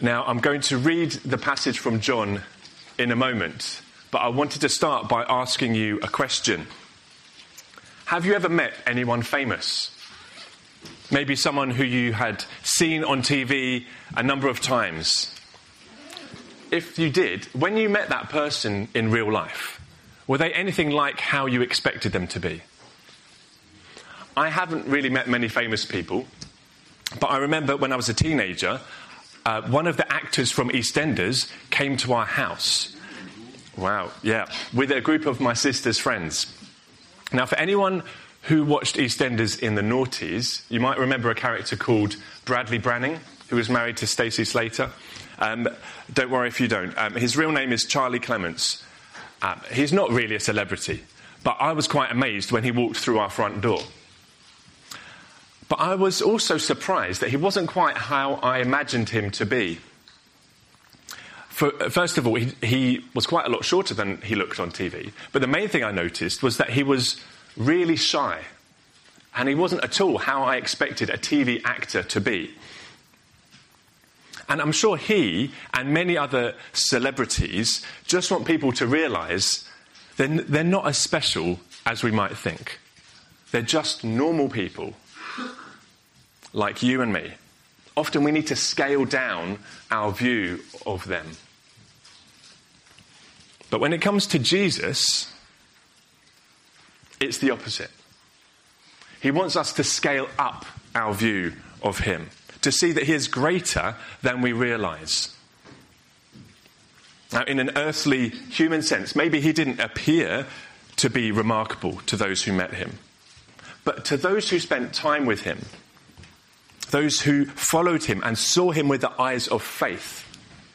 Now, I'm going to read the passage from John in a moment, but I wanted to start by asking you a question. Have you ever met anyone famous? Maybe someone who you had seen on TV a number of times. If you did, when you met that person in real life, were they anything like how you expected them to be? I haven't really met many famous people, but I remember when I was a teenager, one of the actors from EastEnders came to our house. Wow, yeah, with a group of my sister's friends. Now, for anyone who watched EastEnders in the noughties, you might remember a character called Bradley Branning, who was married to Stacey Slater. Don't worry if you don't. His real name is Charlie Clements. He's not really a celebrity, but I was quite amazed when he walked through our front door. But I was also surprised that he wasn't quite how I imagined him to be. First of all, he was quite a lot shorter than he looked on TV. But the main thing I noticed was that he was really shy. And he wasn't at all how I expected a TV actor to be. And I'm sure he and many other celebrities just want people to realise they're not as special as we might think. They're just normal people, like you and me. Often we need to scale down our view of them. But when it comes to Jesus, it's the opposite. He wants us to scale up our view of him, to see that he is greater than we realise. Now, in an earthly human sense, maybe he didn't appear to be remarkable to those who met him. But to those who spent time with him, those who followed him and saw him with the eyes of faith,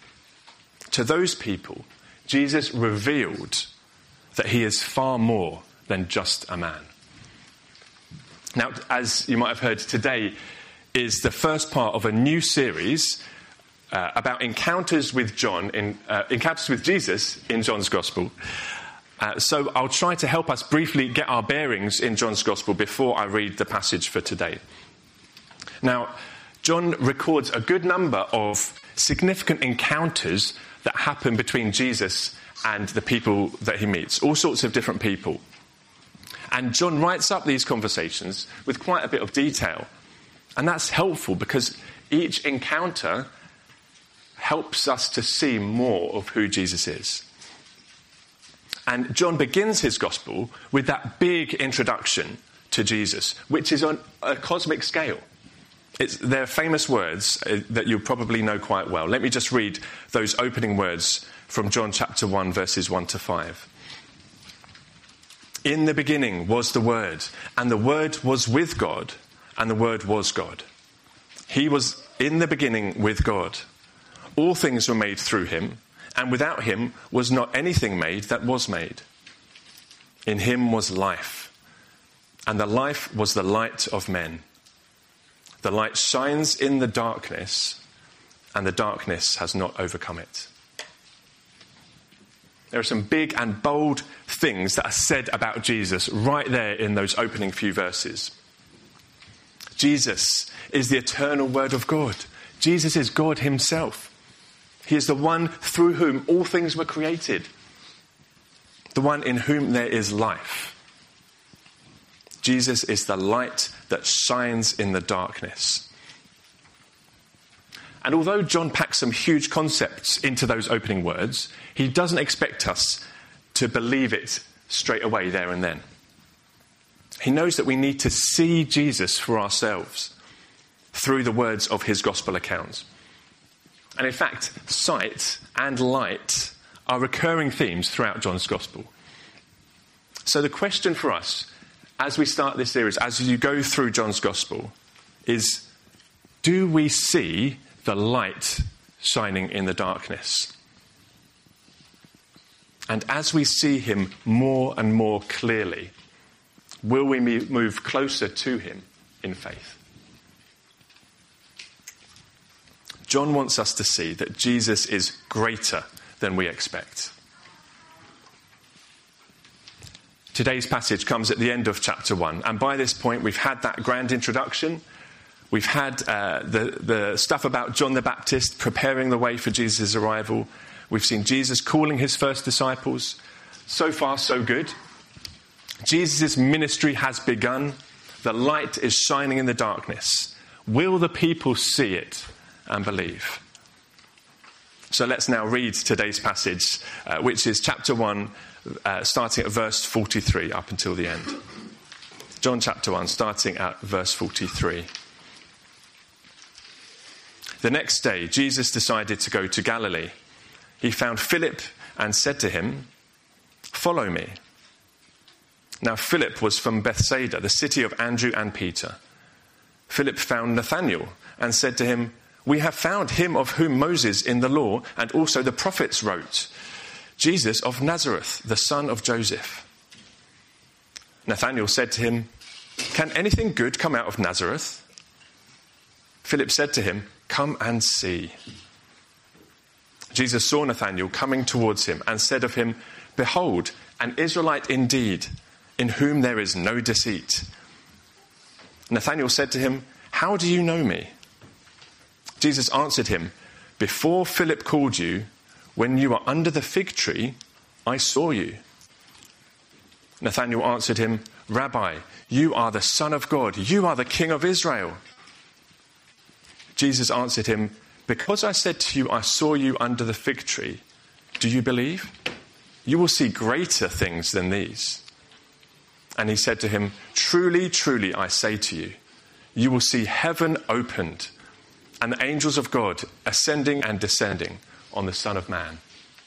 to those people, Jesus revealed that he is far more than just a man. Now, as you might have heard, today is the first part of a new series about encounters with encounters with Jesus in John's Gospel. So I'll try to help us briefly get our bearings in John's Gospel before I read the passage for today. Now, John records a good number of significant encounters that happen between Jesus and the people that he meets, all sorts of different people. And John writes up these conversations with quite a bit of detail. And that's helpful because each encounter helps us to see more of who Jesus is. And John begins his gospel with that big introduction to Jesus, which is on a cosmic scale. They're famous words that you'll probably know quite well. Let me just read those opening words from John chapter 1, verses 1 to 5. In the beginning was the Word, and the Word was with God, and the Word was God. He was in the beginning with God. All things were made through him, and without him was not anything made that was made. In him was life, and the life was the light of men. The light shines in the darkness, and the darkness has not overcome it. There are some big and bold things that are said about Jesus right there in those opening few verses. Jesus is the eternal Word of God. Jesus is God himself. He is the one through whom all things were created. The one in whom there is life. Jesus is the light that shines in the darkness. And although John packs some huge concepts into those opening words, he doesn't expect us to believe it straight away there and then. He knows that we need to see Jesus for ourselves through the words of his gospel accounts. And in fact, sight and light are recurring themes throughout John's gospel. So the question for us, as we start this series, as you go through John's gospel, is, do we see the light shining in the darkness? And as we see him more and more clearly, will we move closer to him in faith? John wants us to see that Jesus is greater than we expect. Today's passage comes at the end of chapter 1, and by this point we've had that grand introduction. We've had the stuff about John the Baptist preparing the way for Jesus' arrival. We've seen Jesus calling his first disciples. So far, so good. Jesus' ministry has begun. The light is shining in the darkness. Will the people see it and believe? So let's now read today's passage, which is chapter 1, starting at verse 43 up until the end. John chapter 1, starting at verse 43. The next day, Jesus decided to go to Galilee. He found Philip and said to him, "Follow me." Now Philip was from Bethsaida, the city of Andrew and Peter. Philip found Nathanael and said to him, "We have found him of whom Moses in the law and also the prophets wrote, Jesus of Nazareth, the son of Joseph." Nathanael said to him, "Can anything good come out of Nazareth?" Philip said to him, "Come and see." Jesus saw Nathanael coming towards him and said of him, "Behold, an Israelite indeed, in whom there is no deceit." Nathanael said to him, "How do you know me?" Jesus answered him, "Before Philip called you, when you were under the fig tree, I saw you." Nathanael answered him, "Rabbi, you are the Son of God. You are the King of Israel." Jesus answered him, "Because I said to you, I saw you under the fig tree, do you believe? You will see greater things than these." And he said to him, "Truly, truly, I say to you, you will see heaven opened and the angels of God ascending and descending on the Son of Man."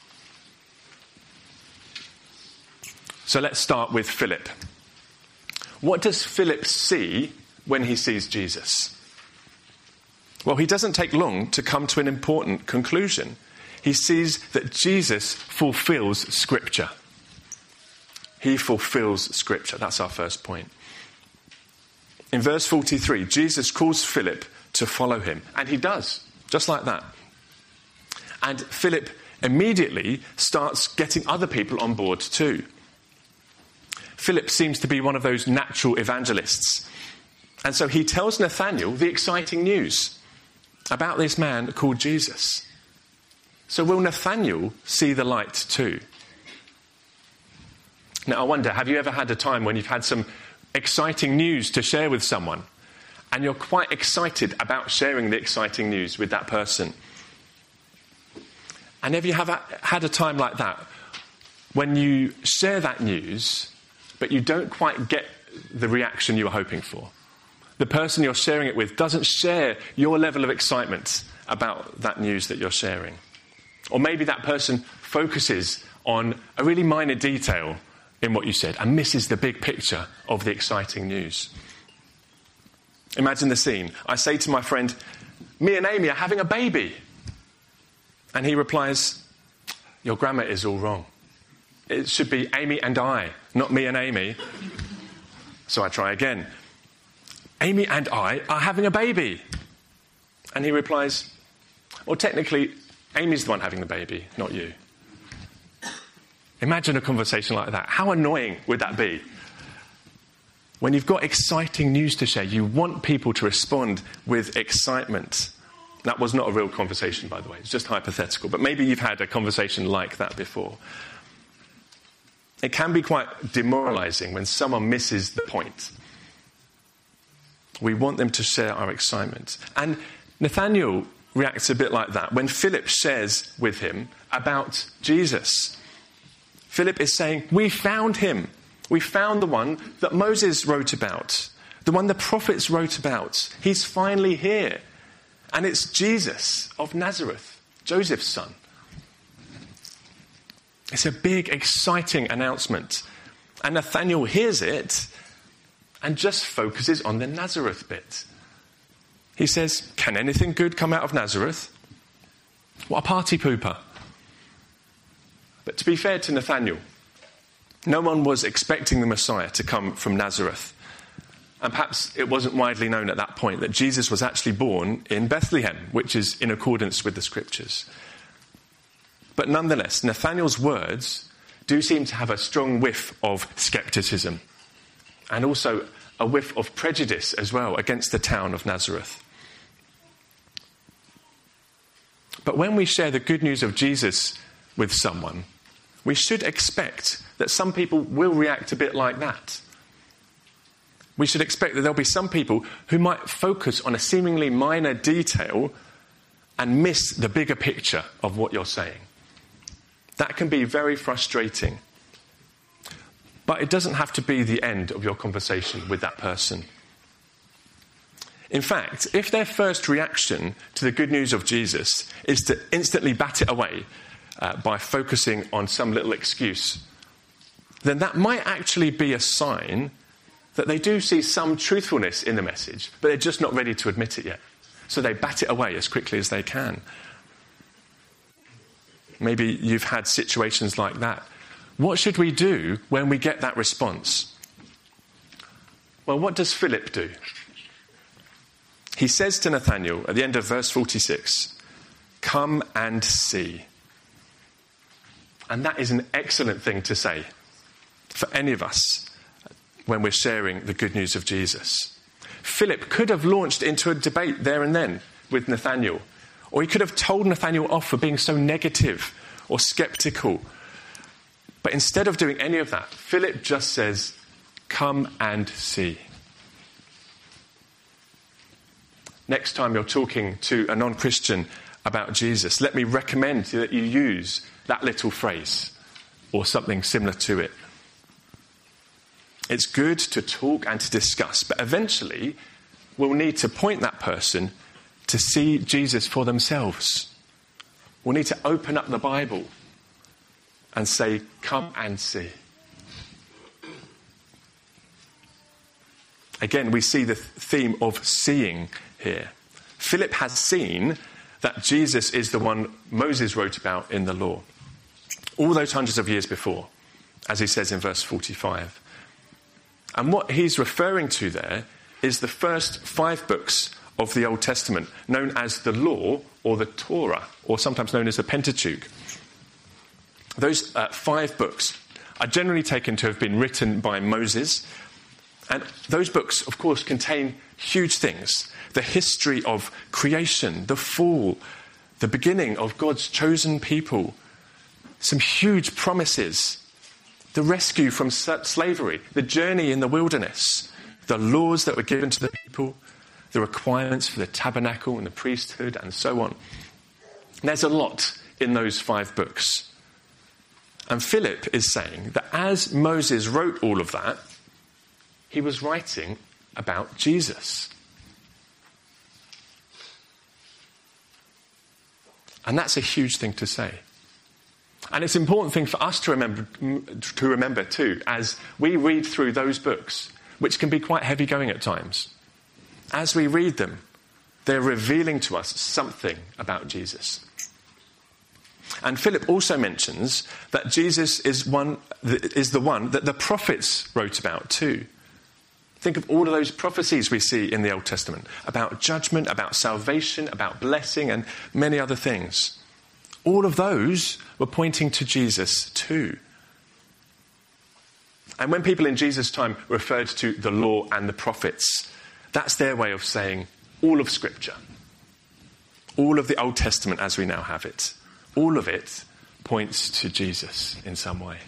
So let's start with Philip. What does Philip see when he sees Jesus? Well, he doesn't take long to come to an important conclusion. He sees that Jesus fulfills Scripture. He fulfills Scripture. That's our first point. In verse 43, Jesus calls Philip to follow him. And he does, just like that. And Philip immediately starts getting other people on board too. Philip seems to be one of those natural evangelists. And so he tells Nathanael the exciting news about this man called Jesus. So will Nathanael see the light too? Now I wonder, have you ever had a time when you've had some exciting news to share with someone and you're quite excited about sharing the exciting news with that person? And have you had a time like that when you share that news but you don't quite get the reaction you were hoping for? The person you're sharing it with doesn't share your level of excitement about that news that you're sharing. Or maybe that person focuses on a really minor detail in what you said and misses the big picture of the exciting news. Imagine the scene. I say to my friend, "Me and Amy are having a baby." And he replies, "Your grammar is all wrong. It should be Amy and I, not me and Amy." So I try again. "Amy and I are having a baby." And he replies, "Well, technically, Amy's the one having the baby, not you." Imagine a conversation like that. How annoying would that be? When you've got exciting news to share, you want people to respond with excitement. That was not a real conversation, by the way. It's just hypothetical. But maybe you've had a conversation like that before. It can be quite demoralizing when someone misses the point. We want them to share our excitement. And Nathanael reacts a bit like that when Philip shares with him about Jesus. Philip is saying, "We found him. We found the one that Moses wrote about, the one the prophets wrote about. He's finally here. And it's Jesus of Nazareth, Joseph's son." It's a big, exciting announcement. And Nathanael hears it and just focuses on the Nazareth bit. He says, "Can anything good come out of Nazareth?" What a party pooper. But to be fair to Nathanael, no one was expecting the Messiah to come from Nazareth. And perhaps it wasn't widely known at that point that Jesus was actually born in Bethlehem, which is in accordance with the Scriptures. But nonetheless, Nathanael's words do seem to have a strong whiff of skepticism and also a whiff of prejudice as well against the town of Nazareth. But when we share the good news of Jesus with someone, we should expect that some people will react a bit like that. We should expect that there'll be some people who might focus on a seemingly minor detail and miss the bigger picture of what you're saying. That can be very frustrating. But it doesn't have to be the end of your conversation with that person. In fact, if their first reaction to the good news of Jesus is to instantly bat it away by focusing on some little excuse, then that might actually be a sign that they do see some truthfulness in the message, but they're just not ready to admit it yet. So they bat it away as quickly as they can. Maybe you've had situations like that. What should we do when we get that response? Well, what does Philip do? He says to Nathanael at the end of verse 46, "Come and see." And that is an excellent thing to say for any of us when we're sharing the good news of Jesus. Philip could have launched into a debate there and then with Nathanael, or he could have told Nathanael off for being so negative or skeptical. But instead of doing any of that, Philip just says, "Come and see." Next time you're talking to a non-Christian about Jesus, let me recommend that you use that little phrase or something similar to it. It's good to talk and to discuss, but eventually we'll need to point that person to see Jesus for themselves. We'll need to open up the Bible and say, "Come and see." Again, we see the theme of seeing here. Philip has seen that Jesus is the one Moses wrote about in the law, all those hundreds of years before, as he says in verse 45. And what he's referring to there is the first 5 books of the Old Testament, known as the Law or the Torah, or sometimes known as the Pentateuch. Those 5 books are generally taken to have been written by Moses. And those books, of course, contain huge things. The history of creation, the fall, the beginning of God's chosen people, some huge promises, the rescue from slavery, the journey in the wilderness, the laws that were given to the people, the requirements for the tabernacle and the priesthood, and so on. And there's a lot in those 5 books. And Philip is saying that as Moses wrote all of that, he was writing about Jesus. And that's a huge thing to say. And it's an important thing for us to remember too, as we read through those books, which can be quite heavy going at times. As we read them, they're revealing to us something about Jesus. And Philip also mentions that Jesus is the one that the prophets wrote about too. Think of all of those prophecies we see in the Old Testament about judgment, about salvation, about blessing, and many other things. All of those were pointing to Jesus too. And when people in Jesus' time referred to the law and the prophets, that's their way of saying all of Scripture, all of the Old Testament as we now have it, all of it points to Jesus in some way.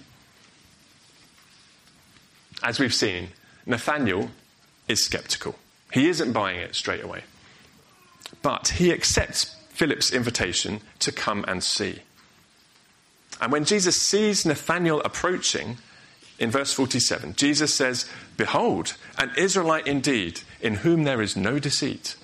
As we've seen, Nathanael is skeptical. He isn't buying it straight away. But he accepts Philip's invitation to come and see. And when Jesus sees Nathanael approaching, in verse 47, Jesus says, "Behold, an Israelite indeed, in whom there is no deceit."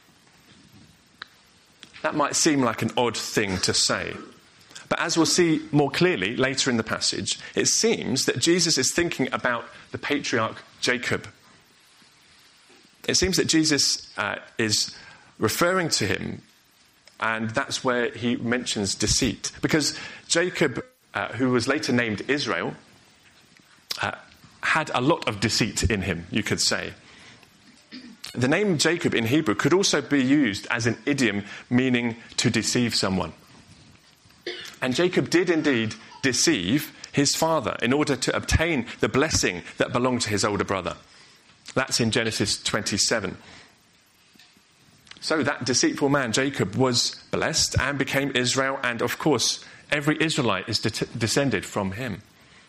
That might seem like an odd thing to say. But as we'll see more clearly later in the passage, it seems that Jesus is thinking about the patriarch Jacob. It seems that Jesus is referring to him, and that's where he mentions deceit. Because Jacob, who was later named Israel, had a lot of deceit in him, you could say. The name Jacob in Hebrew could also be used as an idiom meaning to deceive someone. And Jacob did indeed deceive his father in order to obtain the blessing that belonged to his older brother. That's in Genesis 27. So that deceitful man, Jacob, was blessed and became Israel, and of course, every Israelite is descended from him.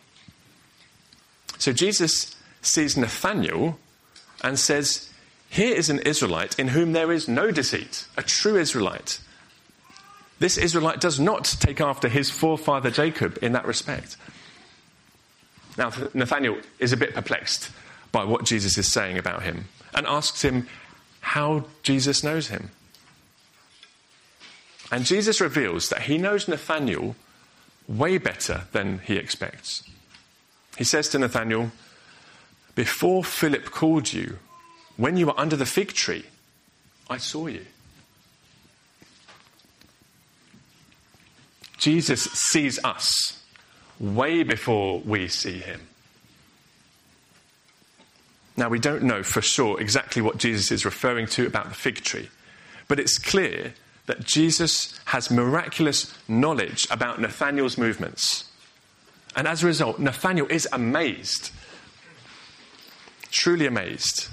So Jesus sees Nathanael and says, here is an Israelite in whom there is no deceit, a true Israelite. This Israelite does not take after his forefather Jacob in that respect. Now, Nathanael is a bit perplexed by what Jesus is saying about him and asks him how Jesus knows him. And Jesus reveals that he knows Nathanael way better than he expects. He says to Nathanael, before Philip called you, when you were under the fig tree, I saw you. Jesus sees us way before we see him. Now, we don't know for sure exactly what Jesus is referring to about the fig tree, but it's clear that Jesus has miraculous knowledge about Nathanael's movements. And as a result, Nathanael is amazed, truly amazed.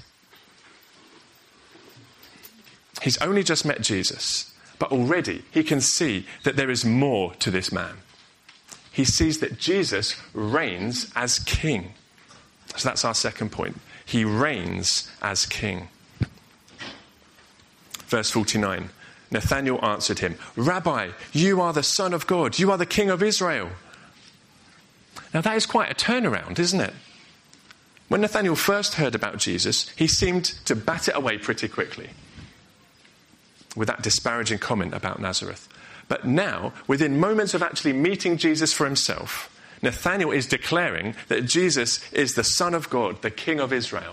He's only just met Jesus, but already he can see that there is more to this man. He sees that Jesus reigns as king. So that's our second point. He reigns as king. Verse 49, Nathanael answered him, Rabbi, you are the Son of God. You are the King of Israel. Now that is quite a turnaround, isn't it? When Nathanael first heard about Jesus, he seemed to bat it away pretty quickly with that disparaging comment about Nazareth. But now, within moments of actually meeting Jesus for himself, Nathanael is declaring that Jesus is the Son of God, the King of Israel.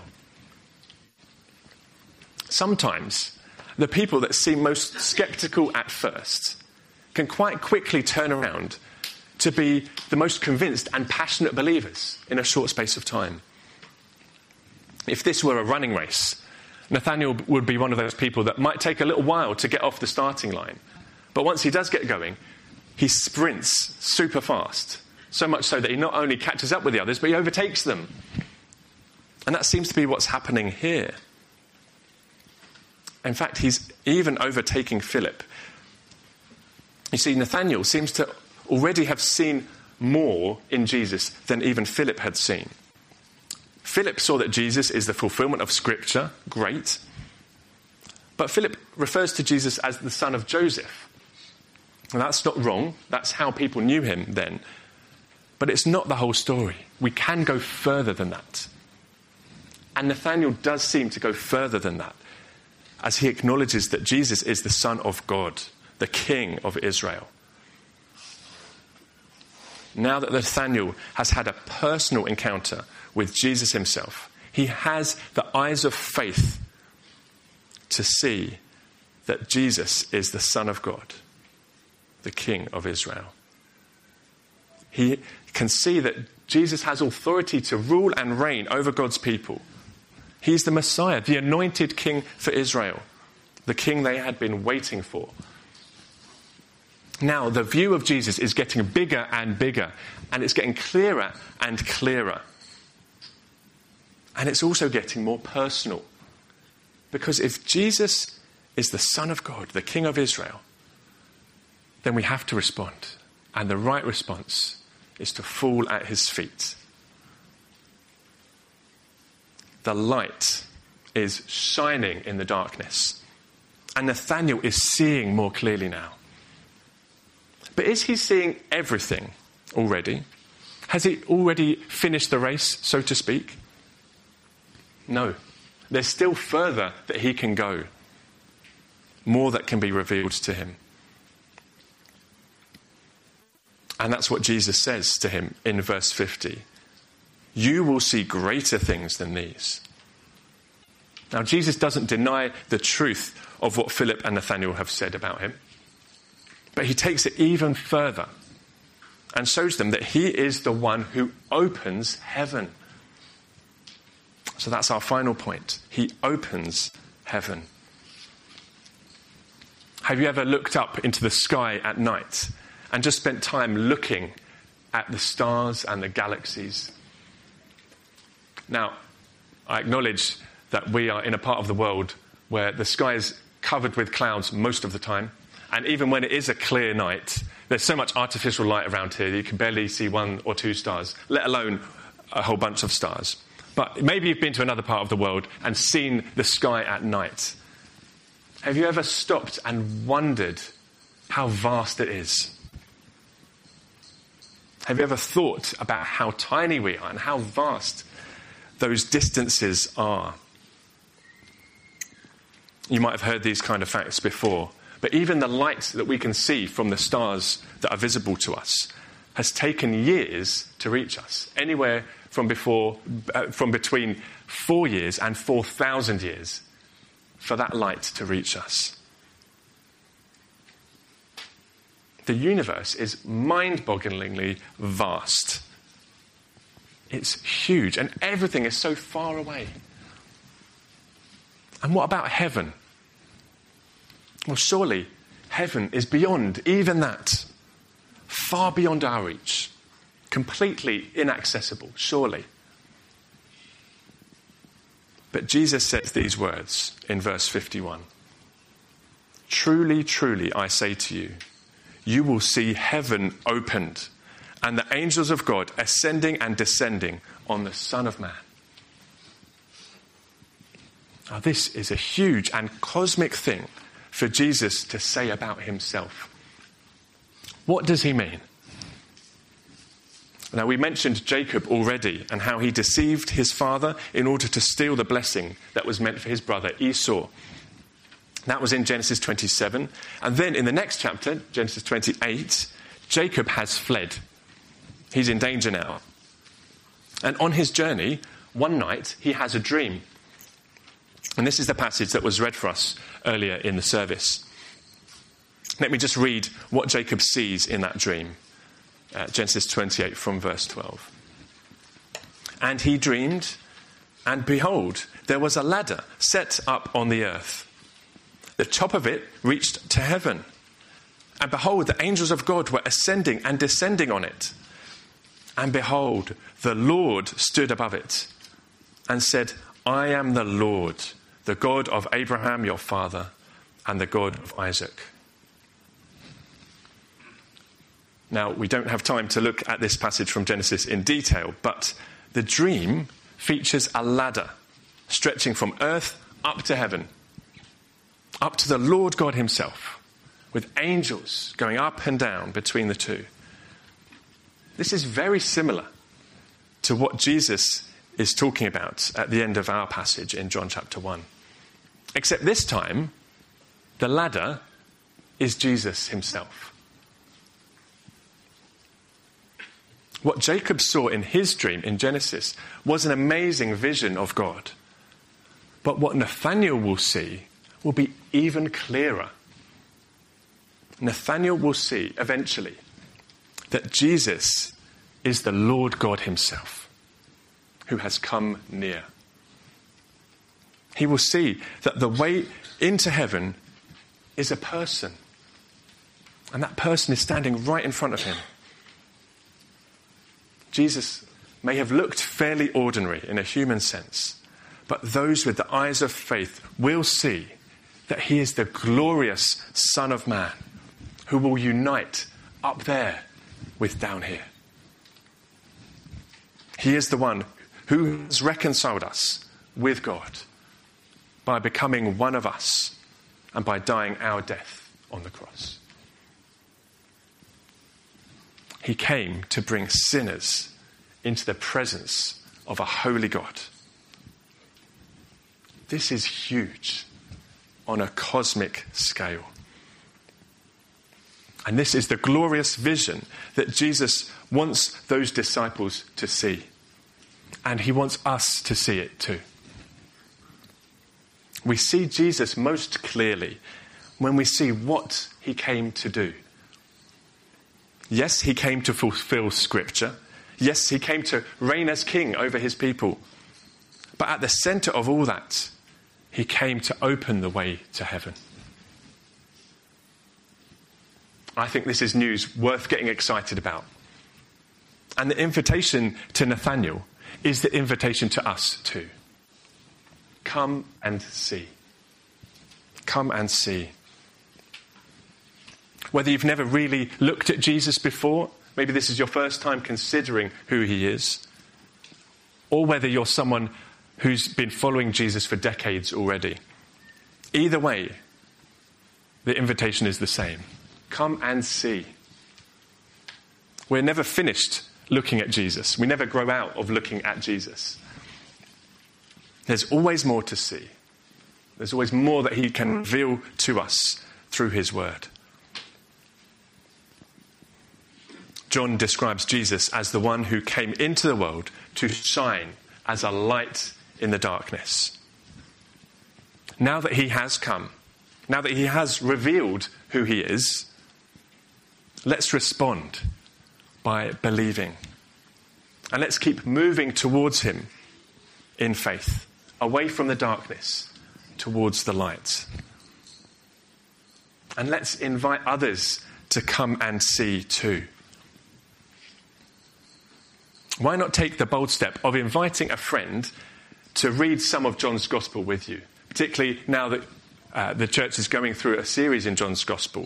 Sometimes, the people that seem most skeptical at first can quite quickly turn around to be the most convinced and passionate believers in a short space of time. If this were a running race, Nathanael would be one of those people that might take a little while to get off the starting line. But once he does get going, he sprints super fast. So much so that he not only catches up with the others, but he overtakes them. And that seems to be what's happening here. In fact, he's even overtaking Philip. You see, Nathanael seems to already have seen more in Jesus than even Philip had seen. Philip saw that Jesus is the fulfillment of Scripture. Great. But Philip refers to Jesus as the son of Joseph. And that's not wrong. That's how people knew him then. But it's not the whole story. We can go further than that. And Nathanael does seem to go further than that, as he acknowledges that Jesus is the Son of God, the King of Israel. Now that Nathanael has had a personal encounter with Jesus himself, he has the eyes of faith to see that Jesus is the Son of God, the King of Israel. He can see that Jesus has authority to rule and reign over God's people. He's the Messiah, the anointed King for Israel, the King they had been waiting for. Now, the view of Jesus is getting bigger and bigger, and it's getting clearer and clearer. And it's also getting more personal. Because if Jesus is the Son of God, the King of Israel, then we have to respond. And the right response is to fall at his feet. The light is shining in the darkness. And Nathanael is seeing more clearly now. But is he seeing everything already? Has he already finished the race, so to speak? No. There's still further that he can go. More that can be revealed to him. And that's what Jesus says to him in verse 50. You will see greater things than these. Now, Jesus doesn't deny the truth of what Philip and Nathanael have said about him. But he takes it even further and shows them that he is the one who opens heaven. So that's our final point. He opens heaven. Have you ever looked up into the sky at night and just spent time looking at the stars and the galaxies? Now, I acknowledge that we are in a part of the world where the sky is covered with clouds most of the time. And even when it is a clear night, there's so much artificial light around here that you can barely see 1 or 2 stars, let alone a whole bunch of stars. But maybe you've been to another part of the world and seen the sky at night. Have you ever stopped and wondered how vast it is? Have you ever thought about how tiny we are and how vast those distances are? You might have heard these kind of facts before, but even the light that we can see from the stars that are visible to us has taken years to reach us, anywhere from between 4 years and 4,000 years for that light to reach us. The universe is mind-bogglingly vast. It's huge, and everything is so far away. And what about heaven? Well, surely heaven is beyond even that, far beyond our reach, completely inaccessible, surely. But Jesus says these words in verse 51. Truly, truly, I say to you, you will see heaven opened and the angels of God ascending and descending on the Son of Man. Now, this is a huge and cosmic thing for Jesus to say about himself. What does he mean? Now, we mentioned Jacob already and how he deceived his father in order to steal the blessing that was meant for his brother Esau. That was in Genesis 27. And then in the next chapter, Genesis 28, Jacob has fled. He's in danger now. And on his journey, one night, he has a dream. And this is the passage that was read for us earlier in the service. Let me just read what Jacob sees in that dream. Genesis 28 from verse 12. And he dreamed, and behold, there was a ladder set up on the earth. The top of it reached to heaven. And behold, the angels of God were ascending and descending on it. And behold, the Lord stood above it and said, I am the Lord, the God of Abraham your father, and the God of Isaac. Now, we don't have time to look at this passage from Genesis in detail, but the dream features a ladder stretching from earth up to heaven, up to the Lord God himself, with angels going up and down between the two. This is very similar to what Jesus is talking about at the end of our passage in John chapter 1. Except this time, the ladder is Jesus himself. What Jacob saw in his dream in Genesis was an amazing vision of God. But what Nathanael will see will be even clearer. Nathanael will see eventually that Jesus is the Lord God himself, who has come near. He will see that the way into heaven is a person, and that person is standing right in front of him. Jesus may have looked fairly ordinary in a human sense, but those with the eyes of faith will see that he is the glorious Son of Man who will unite up there with down here. He is the one who has reconciled us with God by becoming one of us and by dying our death on the cross. He came to bring sinners into the presence of a holy God. This is huge on a cosmic scale. And this is the glorious vision that Jesus wants those disciples to see. And he wants us to see it too. We see Jesus most clearly when we see what he came to do. Yes, he came to fulfill Scripture. Yes, he came to reign as king over his people. But at the center of all that, he came to open the way to heaven. I think this is news worth getting excited about. And the invitation to Nathanael is the invitation to us too. come and see. Come and see. Whether you've never really looked at Jesus before, maybe this is your first time considering who he is, or whether you're someone who's been following Jesus for decades already. Either way, the invitation is the same. Come and see. We're never finished looking at Jesus. We never grow out of looking at Jesus. There's always more to see. There's always more that he can reveal to us through his word. John describes Jesus as the one who came into the world to shine as a light in the darkness. Now that he has come, now that he has revealed who he is, let's respond by believing. And let's keep moving towards him in faith, away from the darkness, towards the light. And let's invite others to come and see too. Why not take the bold step of inviting a friend to read some of John's Gospel with you, particularly now that the church is going through a series in John's Gospel.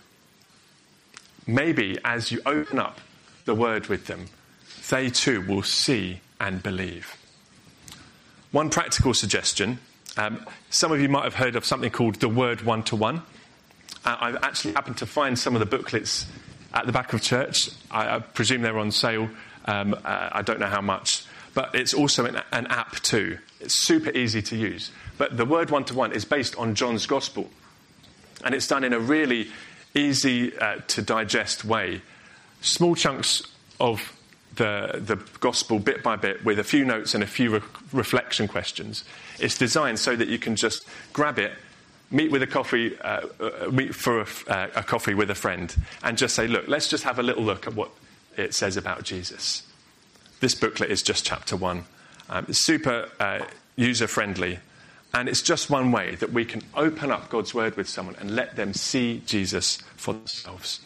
Maybe as you open up the word with them, they too will see and believe. One practical suggestion, some of you might have heard of something called the Word One-to-One. I've actually happened to find some of the booklets at the back of church. I presume they're on sale. I don't know how much. But it's also an app too. It's super easy to use. But the Word One-to-One is based on John's Gospel. And it's done in a really easy to digest way. Small chunks of the Gospel bit by bit with a few notes and a few reflection questions. It's designed so that you can just grab it, meet for a coffee with a friend and just say, look, let's just have a little look at what it says about Jesus. This booklet is just chapter 1. It's super user-friendly, and it's just one way that we can open up God's word with someone and let them see Jesus for themselves.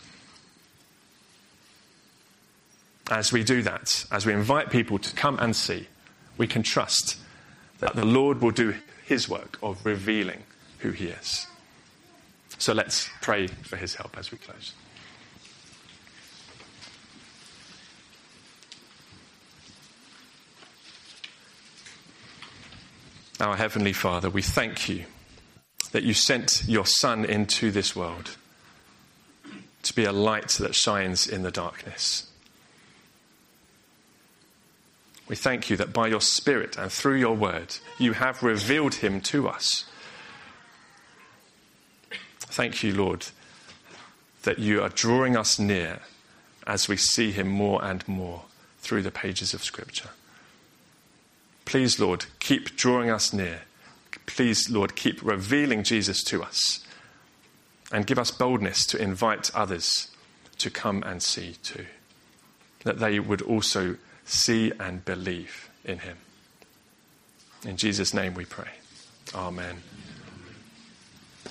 As we do that, as we invite people to come and see, we can trust that the Lord will do his work of revealing who he is. So let's pray for his help as we close. Our Heavenly Father, we thank you that you sent your Son into this world to be a light that shines in the darkness. We thank you that by your Spirit and through your word, you have revealed him to us. Thank you, Lord, that you are drawing us near as we see him more and more through the pages of Scripture. Please, Lord, keep drawing us near. Please, Lord, keep revealing Jesus to us and give us boldness to invite others to come and see too, that they would also see and believe in him. In Jesus' name we pray. Amen.